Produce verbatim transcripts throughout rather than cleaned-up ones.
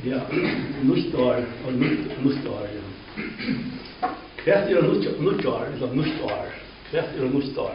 Ja, nytt år och nytt nytt år. Kvart är nytt nytt år, eller nytt år. Kvart är nytt år.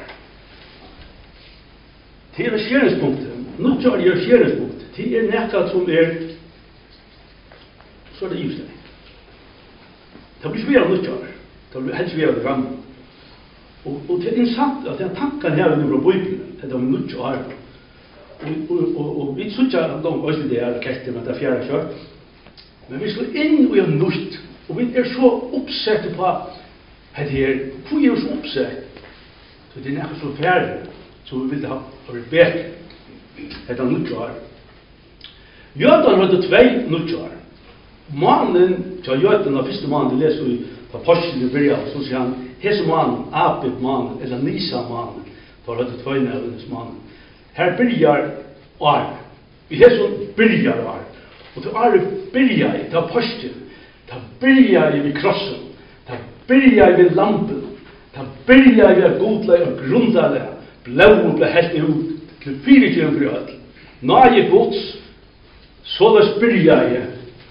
Det är skärningspunkten. Nytt år är skärningspunkt. Det är näkat som är så det just det. Det blir svårare nytt år. Det blir helt svårare fram. Och och det är intressant att den tanken här nu på Bibeln, det är nytt år. Och och och, och vi söker de östra där kastar med det fjärde kört. Men vi ska in och göra nytt. Och vi är så uppsatta på att det här, vi är så uppsatta. Så det är nästan så färdigt. Så vi vill ha det bättre. Det är nytt år. Jötan hade två nytt år. Mannen, så jötan av första mannen, det läser vi på Aposteln i början, så säger han, hese mannen, Abib mannen, eller Nisa mannen, då hade två närvarens mannen. Här börjar år. Vi har så börjar år. Och det är börjar i, det är aposteln. Det börjar vid krossen. Det börjar vid lampen. Det börjar vid godliga och grundliga. Blåen blir helt ut till fyra gröd. När gods, så det börjar jag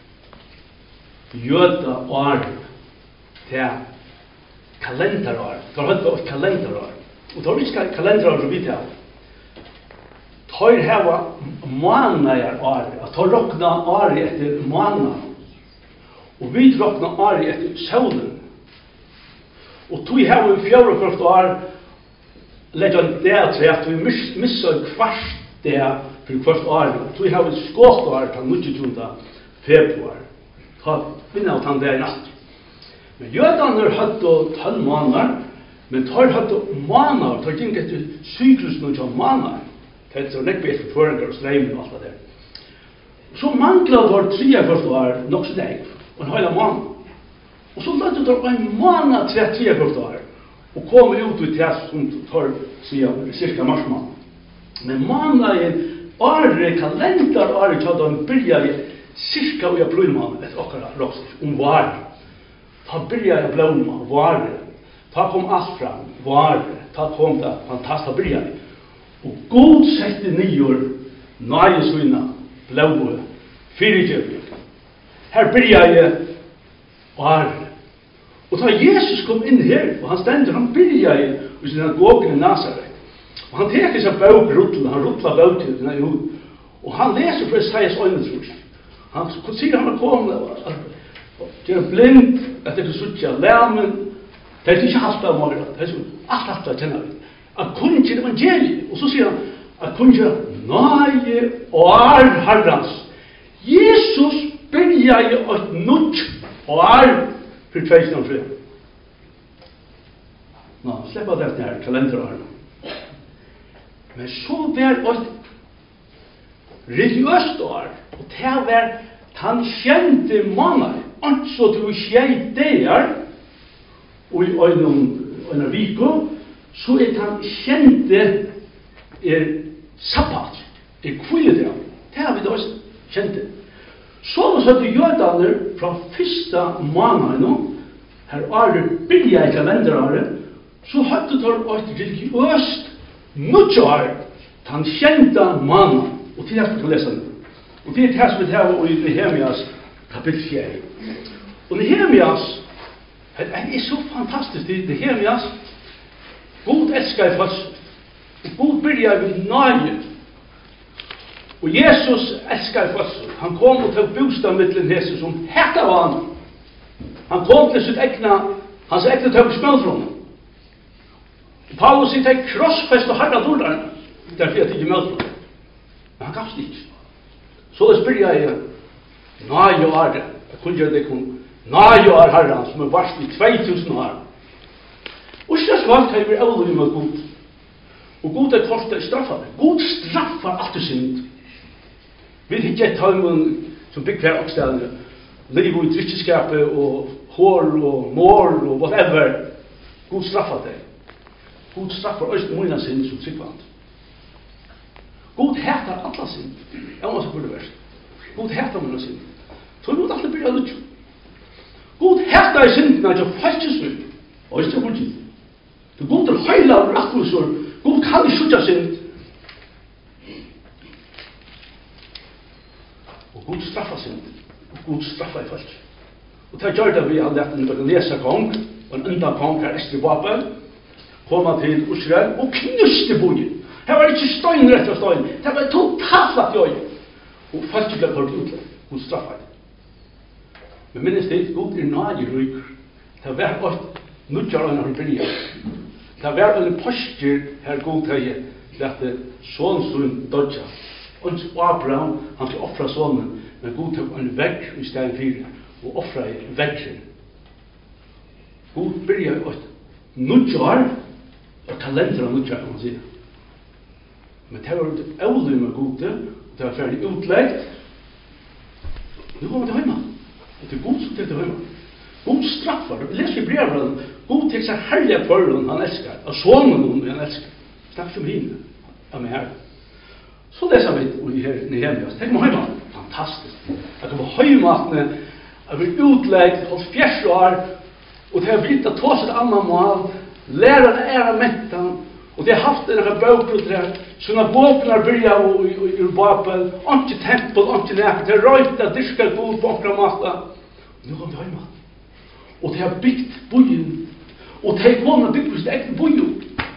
göta år till kalenderår. Det har varit ett kalenderår. Och då har vi ska kalenderår så vidt här. Tar här månader år, att tar rockna år efter månader. Och vi rockna år efter solen. Och tog här vi fjärde kvart år lägger en del till att vi miss, missar kvart det för kvart år. Tog här vi skott år till nittonde februari. Ta vinna åt han där natt. Men jötan har hatt då tolv månader, men tar hatt då månader, tar inte till cyklus nu till månader. Det är så nekbet för förändrar och strämmer och allt det där. Så manglar var tre första år nog så deg. Och en hela månad. Och så lade det en månad till tre första år. Och kommer ut i test som tar sig cirka mars månad. Men månaden, året, kalender, året, så de börjar cirka i april månad. Ett akkurat råst. Om var. Ta börjar blomma, var. Ta kom allt fram, var. Ta kom det fantastiskt börjar. Og God sette nyår nøjesvinna blåe fyrirgjøvning. Her byrja jeg år. Og da Jesus kom inn her, og han stender, han byrja jeg i synagogen i Nazaret. Og han teker seg bøk ruttlen, han ruttler bøk til denne jord. Og han leser fra Isaias øynetrus. Han sier han har kommet, det er blind, at det er suttja lærmen, det er ikke halvt av morgen, det er alt halvt av kjenner vi. At kunne til evangeliet. Og så sier han at kunne til nøye år herrens. Jesus byrja i et nytt år for två tusen og tre. Nå, slipp av dette her kalenderårene. Men så var et religiøst år. Og det var han kjente måneder. Altså du kjente der og i øyne viko så er han kjente er sabbat, er kvilledra. Det har vi da også kjente. Så var det jødene fra første måneden, her året byrja i kalenderåret, så hadde de et religiøst nødtjår, han kjente måneden, og til jeg skal lese det. Og det er det som vi tar i Nehemias kapittel fire. Og Nehemias, det er så fantastisk, Nehemias, God elskar i fødsel. Og God byrjar ved nøye. Og Jesus elskar i fødsel. Han kom og tog bostad mittlen Jesus som hetta var han. Han kom til sitt egna, hans egna tog smølfrån. Paulus sier til krossfest og harda dårdaren. Derfor jeg tikk i mølfrån. Men han gavst ikke. Så det byrjar jeg nøye år. Jeg kunne gjøre det kun nøye år herran som er varst i två tusen år. Og så svart har vi aldrig med Gud. Og Gud er kort til straffar. Gud straffar alt det synd. Vi har ikke et tøymen som bygger hver oppstedende. Liv og dritteskapet og hår og mår og whatever. Gud straffar det. Gud straffar også mine synd som sikkvant. Gud heter alla synd. Jeg må så burde være. Gud heter mine synd. Så er Gud alltid byrja lutt. Gud heter i syndene at jeg falskes ut. Og ikke til politiet. Du går til høyla og rettvisor. God kan ikke skjutja synd. Og God straffa synd. og god straffa i folk. Og det gjør det vi har lett en Begalesa kong, og en enda kong her Estri Babel, koma til Israel og knuste bojen. Her var ikke støyn rett og støyn, det var totalt lagt i øy. Og folk ble kort ut, god straffa i. Men minnes det, god er nage ryker. Det var et nødjar enn han bryr. Det var en postur her god tøye, det sånn sånn dodja. Og Abraham, han skal offra sånnen, men god tøk en vegg i stedet fire, og offra i veggren. God bryr et nødjar, og kalender av nødjar, kan man si. Men det var et øvlig med gode, og det var ferdig utleggt. Nu kommer det hjemme. Og det er god som til det hjemme. God straffar. Les i brevet, god til seg herlige forhånd han elskar, og sånne han elskar. Snakk som henne, av meg her. Så leser vi her Nehemias. Tenk meg hjemme. Fantastisk. Jeg kommer hjemme, jeg blir utleggt, holdt fjers år, og det har blitt at ta sitt annan mål, lærer det ære mentan, og det har haft en bøker der, sånne bøkene byrja i Babel, ikke tempel, ikke nært, det har røyta, dyrka god på akkurat mata. Nu kom det hjemme. Og det har bygd bojen, og det har kommet bygd på sitt eget bojen.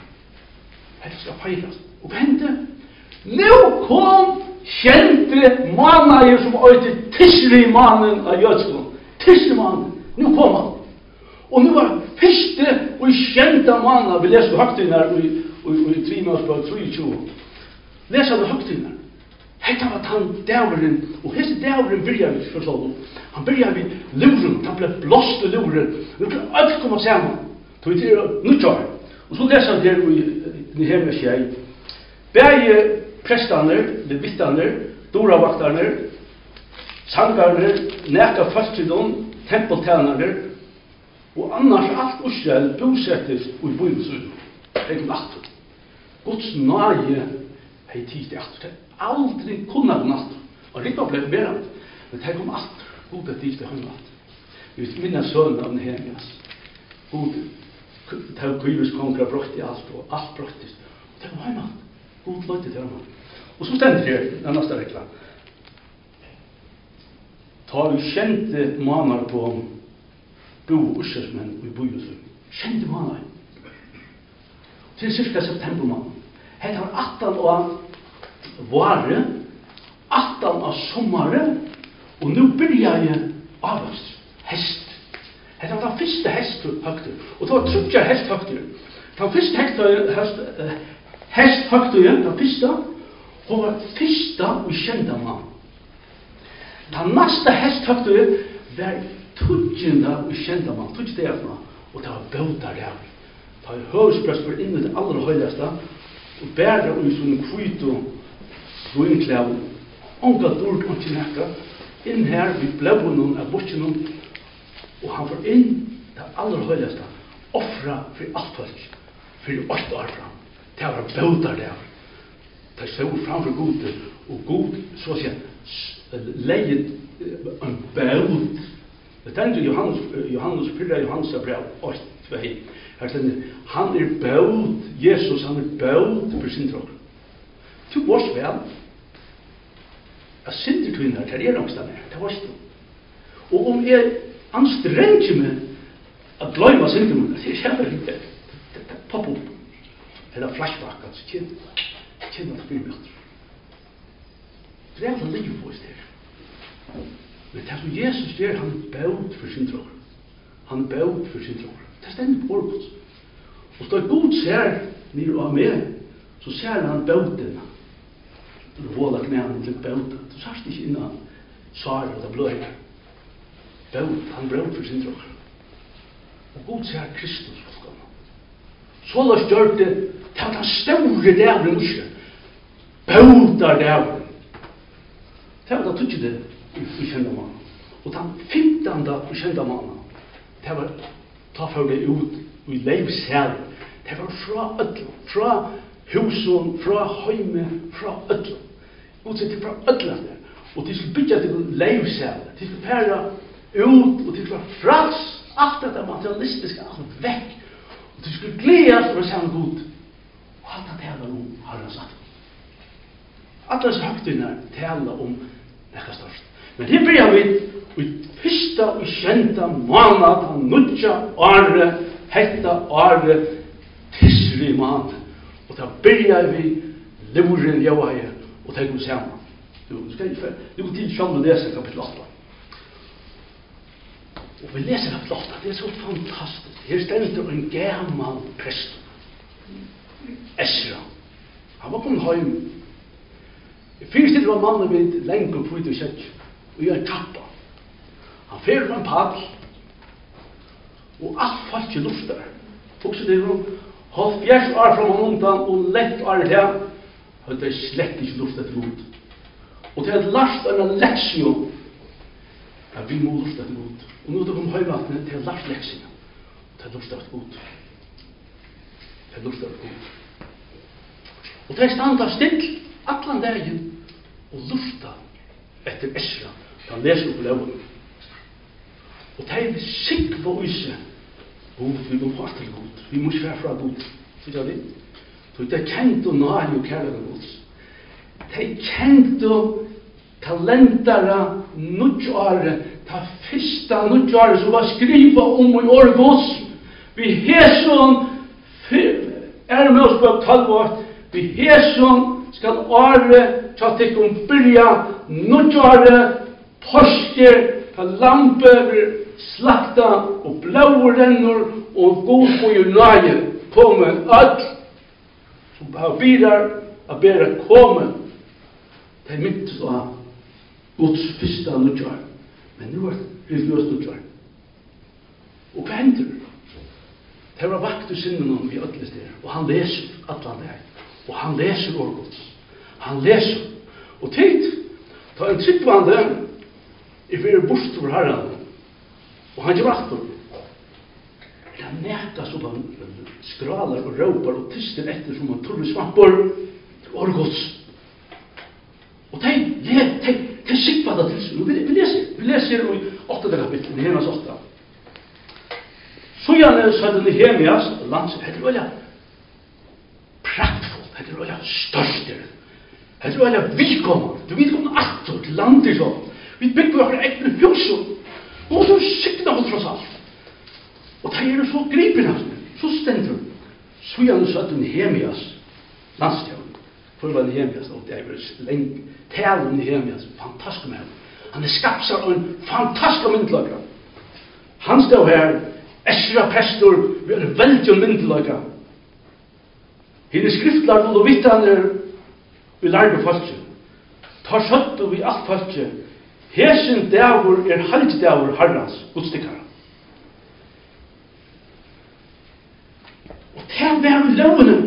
Det skal feirast. Og hva hendte? Nå kom kjente manager som øyte Tisri-mannen av jødskån. Tisri-mannen. Nå kom han. Og nu var første og kjente manna, vi leser høgtiden her i Tvimåsbøk treogtjúgu. Leser vi høgtiden her. Hetta var han dæveren, og hese dæveren byrja vi for sånn. Han byrja vi luren, han ble blåst i luren. Vi ble alt komme sammen. Så vi til nødjar. Og så leser vi her i Nehemias tjei. Begge prestene, levitene, doravaktarne, sangarne, neka fastidon, tempeltjenerne, og annars alt Israel bosettes i bøyelsøyden. Det er natt. Guds nage hei tid til atter. Aldri kunne gå natt. Og riktig ble berant. Men det kom atter. God er tid til høyne atter. Vi minner sønnen av Nehemias. God, det er kvivis konger brøkt i alt, og alt brøktes. Og det kom høyne atter. God løyte til høyne. Og så stender her, den neste rekla. Ta vi kjente manar på bo ursøsmenn i bøyelsøyden. Kjente manar. Til cirka septembermåned. Hetta var attan av vare, attan av sommare, og nu byrja jeg avvøst, hest. Hetta var den første hesthøgtur, og det var trutjar hesthøgtur. Den første hesthøgtur, den første, hun var første og kjenda mann. Den neste hesthøgtur var tutsjenda og kjenda mann, tutsjenda mann, og det var bautar der. Ta i høvespress for inn i det aller høyeste, og bære i sånne kvitt og ruinklæv, onka dård og ikke nekka, inn her vi blevde noen av bortjennom, og han får inn det aller høyeste, offra for alt folk, for åtte år fram. Det var bautar der. Det så framfor gode, og god, så å si, leid en baut. Det tenkte Johannes, Johannes, fyrre Johannes brev, åtte, tvei. Han er baut, Jesus, han er baut for sin tråk. Du varst vel. Jeg synder kvinner, det er omstand her, det varst du. Og om jeg anstrenger meg at gløyma synder meg, det er kjempe litt, det popper opp. Eller flashback, altså, kjenner, kjenner at blir møter. Det er alt liv på oss der. Men det som Jesus gjør, han er baut for sin tråk. Han er baut for sin tråk. Det stender på ordet. Og så god ser nere av meg, så ser han bauten. Du våler knæene til bauten. Du sørst ikke innan svar og det bløy. Baut, han baut for sin tråk. Og god ser Kristus. Så la oss gjøre det til at han store dævren ikke. Bautar dævren. Det var da tog ikke det i kjenda mannen. Og den femtende i kjenda mannen, det var ta for det ut i leivsel. Det var fra ødel, fra husen, fra høyme, fra ødel. Utsett fra ødel. Og de skulle bygge til leivsel. De skulle fære ut, og de skulle være frals. Alt dette materialistiske, alt vekk. Og de skulle gledes for å se han god. Og alt det taler om, har han sagt. Alle disse høgtene taler om nekka størst. Men det blir vi, i fyrsta og kjenta månad av nudja åre, hetta åre, tisri månad. Og da byrjar vi luren jauaie, og det går sammen. Du skal ikke, du går til sjøn og lese kapitel åtta. Og vi leser kapitel åtta, det er så fantastisk. Her stender en gammal prest, Esra. Han var kommet heim. Fyrst det var mannen vid lenge og flyt og kjøtt, og gjør en kappa. Han fer på en padl, og alt falt i luftar. Også det var halv fjers år fra man undan, og lett år til han, hadde det slett ikke lufta til god. Og det hadde lært en leksjon, ja, vi må lufta til god. Og nå da kom høyvatnet, det hadde lært leksjon, og det hadde lufta til god. Det hadde lufta til god. Og det standa still, atlan dagen, og lufta etter Esra, da han leser opp loven. Og det er sikva uyse, god, vi må få til god, vi må svære fra god. Sier jeg det? Så det er kjent og nari og kærlega gods. Det er kjent og kalendara nudjare, ta fyrsta nudjare som var skriva om i år gods. Vi heson, er med oss på tolv år, vi heson skal åre ta til å byrja nudjare, torsker, ta lampe, slakta og blå rennor og god på i nøye på med alt som har bilar a bera komme til mitt av Guds fyrsta nudjar. Men nu er det religiøst nudjar. Og hva hender? Det var vakt i sinnen om vi ødelig steder, og han leser atlan det her. Og han leser år Guds. Han leser. Og tid, ta en tryggvande i fyrir bort over herren, og han gjør aktor. Han nekka så han skralar og råpar og tyster etter som han torre svampar til årgods. Og de, de, de, de sikva det til seg. Vi, vi leser, vi leser i åttende kapittel, Nehemias åtta. Så gjerne sa det Nehemias, lands, det er veldig praktfullt, det er veldig størst. Det er veldig vilkommende. Du vilkommende aktor til landet sånn. Vi bygger jo akkurat egne hus, og så sikna hos tross alt. Og det er så gripende, så stendur. Så gjerne sa det Nehemias, landstjøren. For det var Nehemias, og det er jo lenge. Talen Nehemias, fantastisk med ham. Han er skapsar av en fantastisk myndelager. Han stod her, Esra Pestor, vi er veldig en myndelager. Hine skriftlar og vittaner, vi lærde folket. Tar søttu vi alt folket. Hesen dævur er halvdævur herrans, godstikkara. Og det var lovene.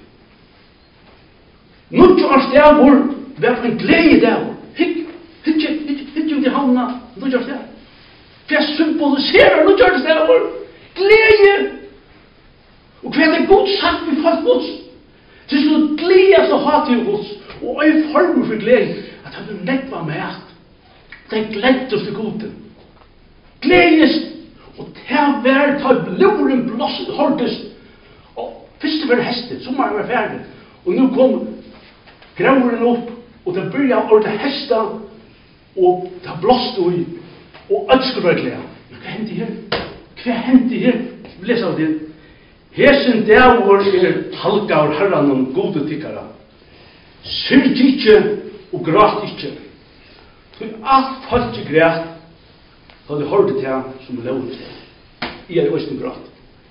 Nudjars dævur var en glede dævur. Hikk, hikk, hikk, hikk ut i havna, nudjars dævur. Det symboliserer nudjars dævur. Glede. Og hva er det god sagt vi fast gods? Det er så glede så hat til gods. Og ei form for glede, at han vil nekva med alt. Det gleddes til gode. Gledes. Og det var ta bloren blåst, hårdest. Og først var det hestet, sommeren var ferdig. Og nå kom grauren opp, og det begynte å ordne hesta, og det blåste ui, og alt skulle være glede. Men hva hendte her? Hva hendte her? Vi leser av det. Hesen dævor er halgaur herran om gode tikkara. Syrk ikke, og grat ikke. Så alt folk ikke græt, så hadde hørt det til som lovet det. Jeg er også en græt.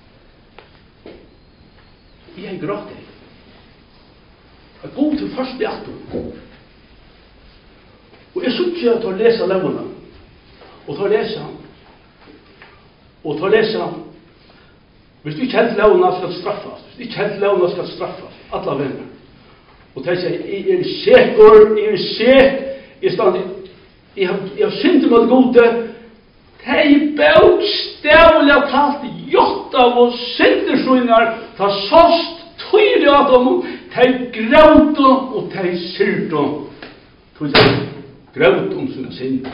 Jeg er græt det. Jeg er god til først i alt. Og jeg synes ikke til å lese lovene, og til å lese, og til å lese, hvis du ikke helt lovene skal straffes, hvis du ikke helt lovene skal straffes, alle venner. Og til å si, jeg er sikker, jeg er sikker, jeg er stand, Jeg har, jeg har syndet med gode. Det er bokstavelig talt gjort av og syndersynner. Det er såst tydelig at de er grønt og det er syrt. Det er grønt om sin synd.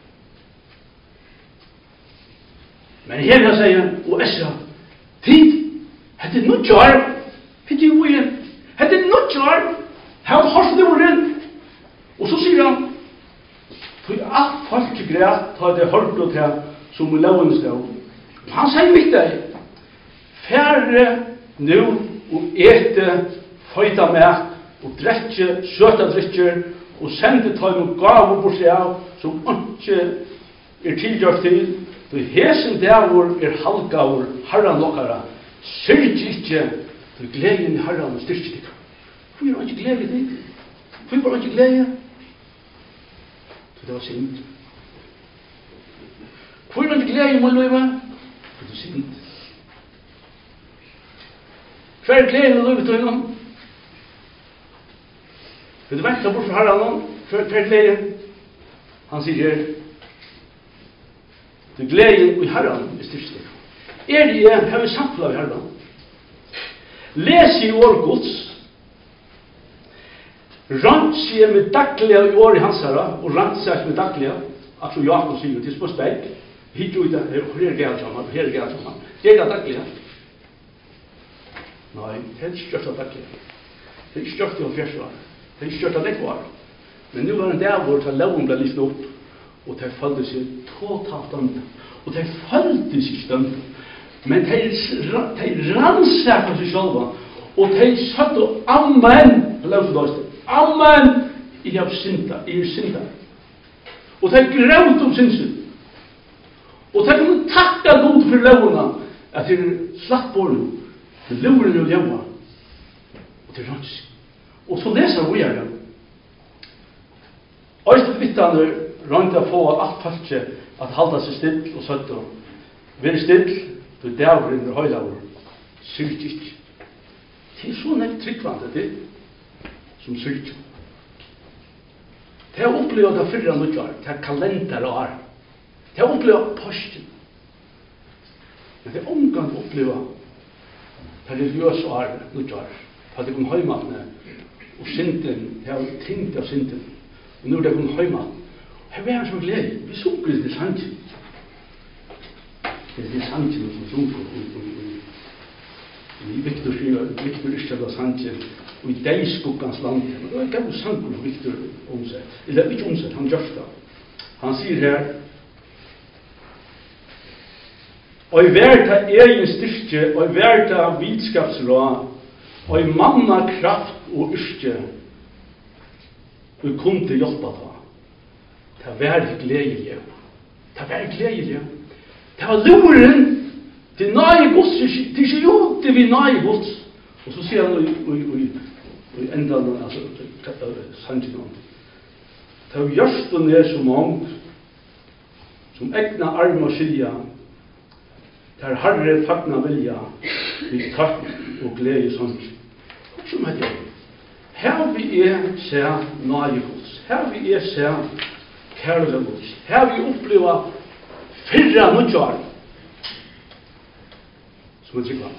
Men her kan jeg si, og Esra, tid, det er nødjar. Det er jo igjen. Det er nødjar. Her har du hørt det. Og så sier han, for alt folk græt, ta det hørt og til som i loven stod. Han sier mitt deg, færre nu og ete, føyta mat, og drekke, søta drikker, og sende ta noen gaver bort seg av, som ikke er tilgjørt til, du hesen dævor er halvgavor, herran lokkara, syrg ikke, du gleden i herran og styrk deg. Hvor er han ikke glede i deg? Hvor er han ikke glede? Det var synd. Hvor er han ikke glede i min løyve? Det var synd. Hver er glede i løyve til henne? Vil du vente bort fra herren? Hver er glede? Han sier her, du glede i herren er styrk deg. Er det jeg har vi samtlet av herren? Les i år Guds, ranns jeg med daglige i år i hans herre, og ranns jeg med daglige, altså Jakob sier til små spek, hit og ut, her er galt sammen, her er galt sammen. Det er daglige. Nei, det er ikke størst av daglige. Det er ikke størst av fjersvar. Det er ikke størst av nekvar. Men nu var det der hvor loven ble lyst opp, og de følte seg totalt dømte. Og de følte seg ikke dømte. Men de, de rannsakte seg selv, og de satt og amen, amen, jeg har synda, jeg er synda. Og de grøvde om synsen. Og de kunne takka god for lovene, at de slapp på det, for lovene og leva. Og de ranns. Og så leser vi her. Øystedt vittane rønte å få alt falske at halda seg still og søtt og være still, du dæver inn i høylaver, syrk ikke. Det er så nekt tryggvande det, som syrk. Det er opplevd av fyrre nødjar, det er kalender og ar. Det er opplevd av posten. Men det er omgang opplevd av religiøs og ar nødjar. For det kom høymatne, og synden, det er tingt av synden. Og nå er det kom høymatne. Her er han så glede. Vi sunger det sannsyn. Det er sannsyn som sunger i Victor Victor Richard Sanchez og i Deiskukkans land. Det var gav sang om Victor omsett. Eller ikke omsett, han gjør det. Han sier her, og i verda egen styrke, og i verda vitskapsråd, og i manna kraft og yrke, og kunne hjelpe da. Det var gledelig. Det var gledelig. Det var luren til nøye gods, til ikke jo til vi nøye gods. Og så sier han i enda, altså, sannsyn om. Det var hjørsten er som om, som egna arm og skilja, der herre fagna vilja, vi takk og glede sannsyn. Som heter det. Her vi er se nøye gods. Her vi er se kærlighet gods. Her vi oppleva fyrra nødjar, som er tryggvann.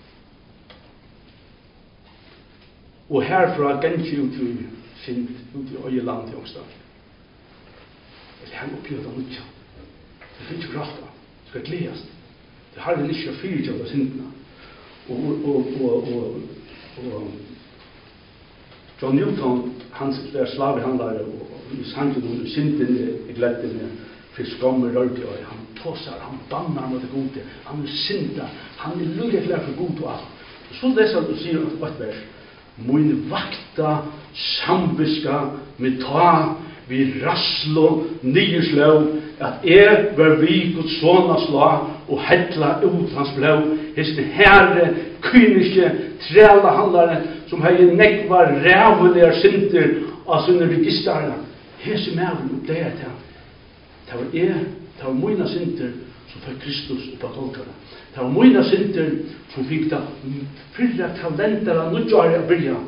Og herfra gengi ut i sint, ut i øye land i Ångstad. Her oppleva det nødjar. Det finnes ikke prata. Det skal gledes. Det har vi ikke fyrtjøt av sintene. Og, og, og, og, og John Newton, han er slavehandlare, og i sangen om synden i gleddene, for skammer rørte, og han tåsar, han bannar mot det gode, han er synda, han er lukket klær for god og alt. Og så leser han og sier et vers, «Min vakta sambiska med ta vi rasslo nyerslå, at er var vi Guds såna slå, og hettla ut hans blå, hesten herre, kyniske, træla handlare, som hei nekvar rævulegar synder av sånne registrarna. Hese mævren opp det her. Det var jeg, det var mine synder som fikk Kristus opp av tolkene. Det var mine synder som fikk da fyrre talenter av nødjare å byrja.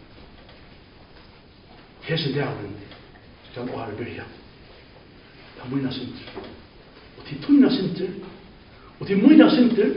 Hese mævren skal åre byrja. Det var mine synder. Og til tøyne synder, og til mine synder,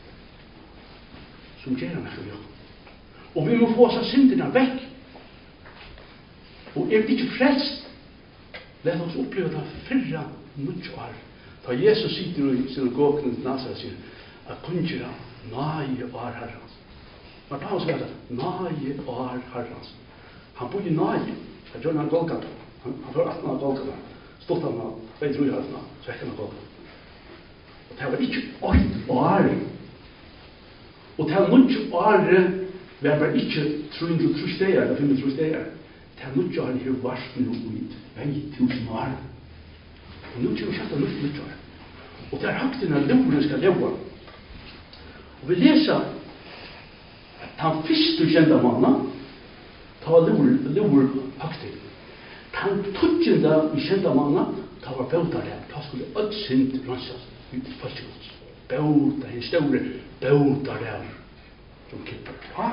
som gjør han for jobb. Og vi må få oss av syndene vekk. Og er vi ikke frelst, let oss oppleve det fyrre nødvendig år. Da Jesus sitter i synagogen til Nazaret sier, at kunnkjøra nøye år herrens. Men da sier det, nøye år herrens. Han bor i nøye. Han gjør han Golgata. Han får atten av Golgata. stått han av, tvei tror jeg, så hekk han av gått. Og det var ikke åkt år. Og det var nødt år, vi var bare ikke tre hundre og tre steder, eller fem hundre og tre steder. Det var nødt år, det var nå i vei tusen år. Og nå kommer vi kjøtt av nødt nødt år. Og det er hakt inn at loven skal leve. Og vi leser at han første kjente mannen, ta var loven hakt inn. Han tøtjende i kjente mannen, ta var bøter der, ta skulle alt sint rannsas. Falskgods. Bøter, en store bøter der, som kipper. Ja.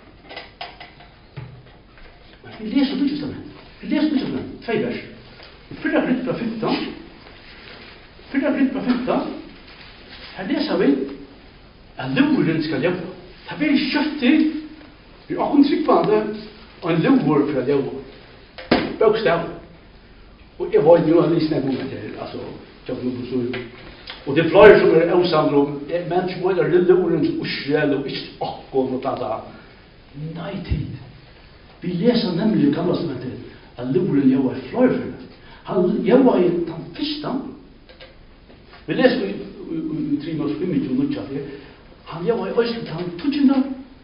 Men vi leser det ikke sammen. Vi leser det ikke sammen. Tvei vers. I fyrre gritt fra femton, fyrre gritt fra femton, her leser vi at loven skal leve. Det blir kjøtt til, vi har akkurat tryggvande, og en lover for å leve. Bøkstav. Og jeg var jo en lysende moment her, altså, jeg var noe så. Og det er flere som er avsamlet om, men ikke bare det lovens usjel og ikke akkurat og tata. Nei, tid. Vi leser nemlig i gamle stedet at loven jo er flere for det. Han jo var i den første. Vi leser i tre mås fem og nødja for han jo var i øyne til han tøtjende.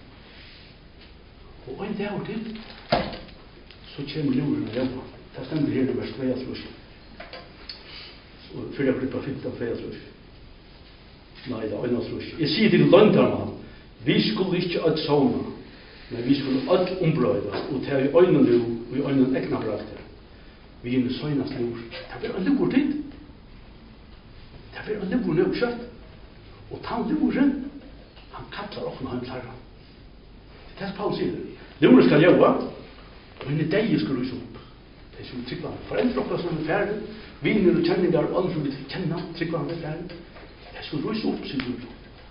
Og en dag til, så kommer loven og jobba. Det stemmer her i vers tvei og trus. Og fyrre gruppa femton, tvei og trus. Nei, det er øyne og trus. Jeg sier til løntarna, vi skulle ikke alt sovna, men vi skulle alt ombrøyda, og ta i øynene nu, og i øynene egna brakter. Vi er med søgnast lor. Det blir en lor tid. Det blir en lor nu kjøtt. Og ta loren, han kallar okken heim tarra. Det er Paul sier. Loren skal gjøre, og henne deg skal rys opp. Det er som tryggvann. Foreldre okker som er ferdig, viner og kjenningar, og alle som vil kjenne tryggvann er ferdig. Det skal rys opp, sier Gud.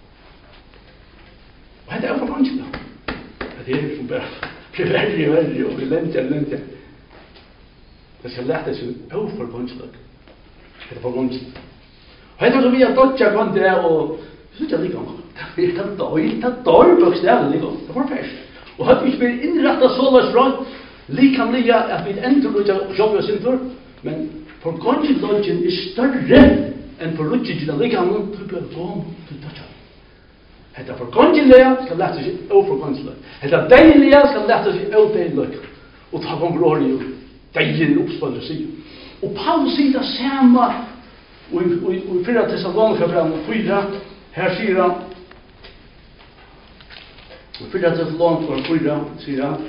Og dette er for bransjen da. Det er som bare blir verre og verre, og blir lente og lente. Det skal lete seg over bransjen. Det er for bransjen. Og dette er som vi har dodja kvant det, og jeg synes ikke det det er døy, det er døy bøkstedet ligger. Det var først. Og hadde vi ikke blitt innrettet så løs fra, likamlige at vi ender ut av sjålet sin for, men for kongen er større enn for lutsjen av likamlige, så blir det gående til dødja. Hetta for kongelige skal lete seg over for kongelige. Hetta deilige skal lete seg over deilige. Og ta kom glorie og deilige oppspiller seg. Og Paulus sier det samme, og i fyrre Thessalonika brevet fyra, her sier han, og i fyrre Thessalonika fyra, sier han,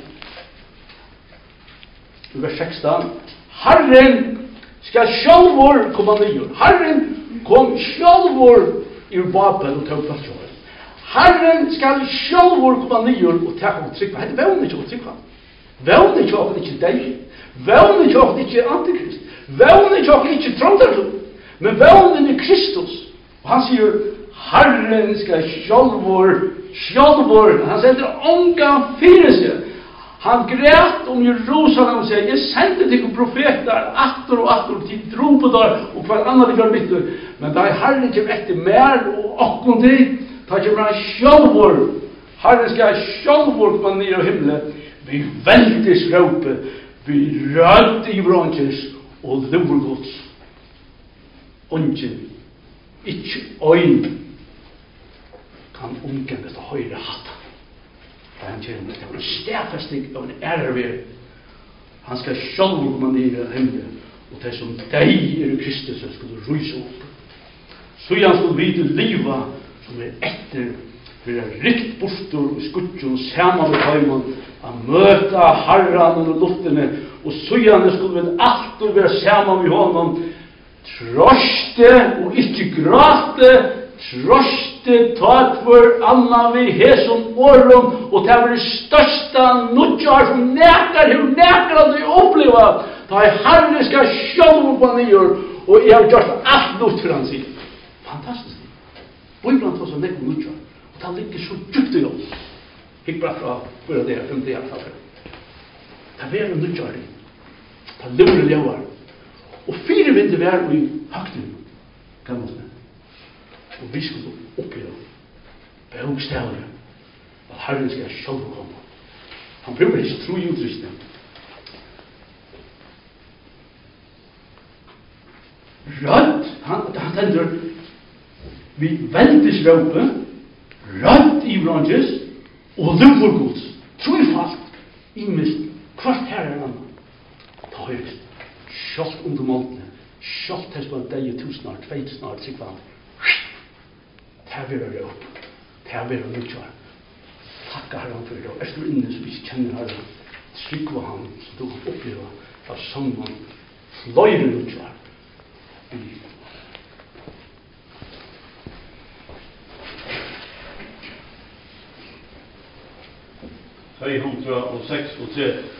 i vers sexton, Herren skal sjálvor komma nyer. Herren kom sjálvor ur Babel og tog plass. Herren skal sjálvor komma nyer og ta og trykva. Hette vevne ikke å trykva. Vevne ikke å ikke deg. Vevne ikke å ikke antikrist. Vevne ikke å ikke trondartro. Men vevnen er Kristus. Og han sier, Herren skal sjálvor, sjálvor, han setter ånga fyrir seg. Han græt om Jerusalem og sier, jeg sendte til profeter, atter og atter, til dropedar og hver annan vi var mitt. Men da Herren kommer etter mer og akkurat til, da kommer han sjálvor. Herren skal sjálvor komme ned av himmelen. Vi veldig skrøpe, vi rødde i bransjes og lovergods. Ongen, ikke øyn, kan omgjenges til høyre hatten. Han kjenner det var en stedfesting av en ærever. Han skal sjálv komme ned i himmelen, og det som deg er i Kristus skal ryse opp. Så han skal vite livet som er etter, for det er rikt bostor og skutjon sammen med heimen, han møte herran og luftene, og så han skal vi alltid være sammen med honom, troste og ikke gråte, troste tatt for Anna vi hesom åren, og det var det største nødjar som nekar, hvor nekar at vi oppleva, da jeg herre skal sjálv på nyer, og jeg har gjort alt nødt for han sier. Fantastisk. Bibelen tar så nekk nødjar, og det ligger så djupt i oss. Ikke bare fra for det, fem det er det var en nødjar, det lurer lever, og fire vinter var i hakten, kan man si. Og vi skulle oppleve bokstavlig at Herren skal sjálv komme. Han bruker ikke tro i utrystning. vi veldisråpe, rødt i bransjes, og lukvor gods. Trufalt, imist, kvart her er annan. Ta høyest, kjolt under måltene, kjolt hest på en deg i tusen år, tveit snart, sikvann. Ta vera røp, ta vera nukkjar. Takka herran for det, og er du inne som ikke kjenner herran, trykva han, så du kan oppleva at sånn fløyre nukkjar. två hundra sex och tre